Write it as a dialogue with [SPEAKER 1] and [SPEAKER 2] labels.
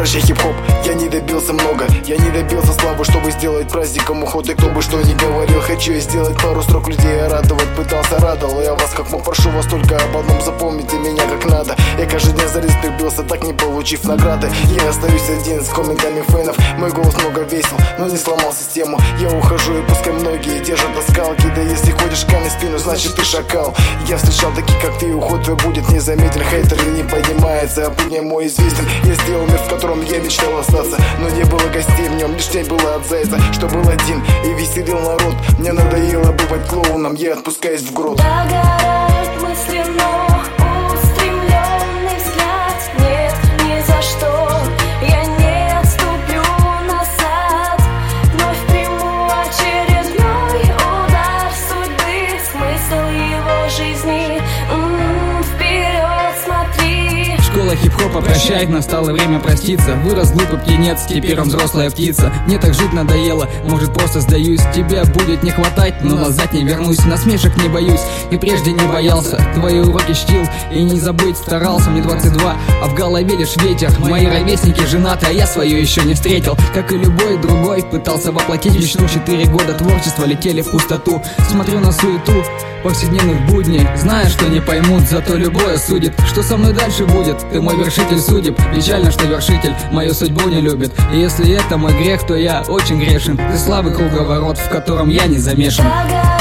[SPEAKER 1] прощай, хип-хоп, я не добился много. Я не добился славы, чтобы сделать праздником уход. И кто бы что ни говорил, хочу я сделать пару строк людей радовать. Пытался, радовал я вас как мог, прошу вас только об одном: запомните меня как надо. Я каждый день за респект бился, так не получив награды. Я остаюсь один с комментами фэнов. Мой голос много весил, но не сломал систему. Я ухожу, и пускай многие держат на скалке. Да если ходишь камень в спину, значит ты шакал. Я встречал таких, как ты, и уход твой будет незаметен. Хейтеры не поднимается, а путь мне мой известен. Я сделал мир, в котором я мечтал остаться, но не было гостей в нем, лишь тень была от зайца, что был один и веселил народ. Мне надоело бывать клоуном, я отпускаюсь в грот.
[SPEAKER 2] Догорает мысли, но устремленный взгляд. Нет, ни за что я не отступлю назад. Вновь приму очередной удар судьбы, смысл его жизни. Вперед смотри.
[SPEAKER 3] Школа хип-хопа прощает, настало время проститься. Вырос глупый птенец, теперь он взрослая птица. Мне так жить надоело, может просто сдаюсь. Тебя будет не хватать, но назад не вернусь. Насмешек не боюсь, и прежде не боялся. Твои уроки чтил и не забыть старался. Мне 22, а в голове лишь ветер. Мои ровесники женаты, а я свою еще не встретил. Как и любой другой, пытался воплотить мечту. 4 года творчества летели в пустоту. Смотрю на суету повседневных будней, зная, что не поймут, зато любое судит. Что со мной дальше будет? Ты мой вершитель судеб. Печально, что вершитель мою судьбу не любит. И если это мой грех, то я очень грешен. Ты слабый круговорот, в котором я не замешан.